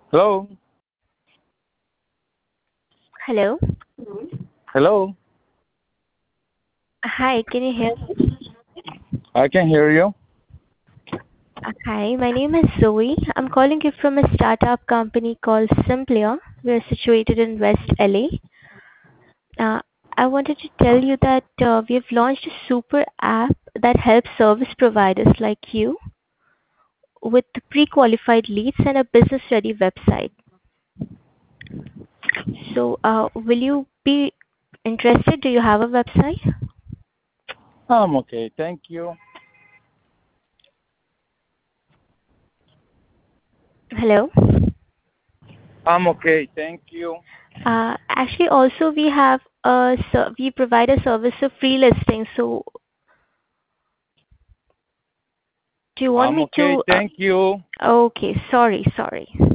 Hello? Hello. Hello? Hi, can you hear me? I can hear you. Hi, my name is Zoe. I'm calling you from a startup company called Simplia. We're situated in West LA. Uh, I wanted to tell you that we have launched a super app that helps service providers like you with pre-qualified leads and a business-ready website. So, will you be interested? Do you have a website? I'm okay. Thank you. Hello. I'm okay. Thank you. Actually, also we provide a service of free listing. So, do you want I'm me okay. to? Thank you. Okay, sorry.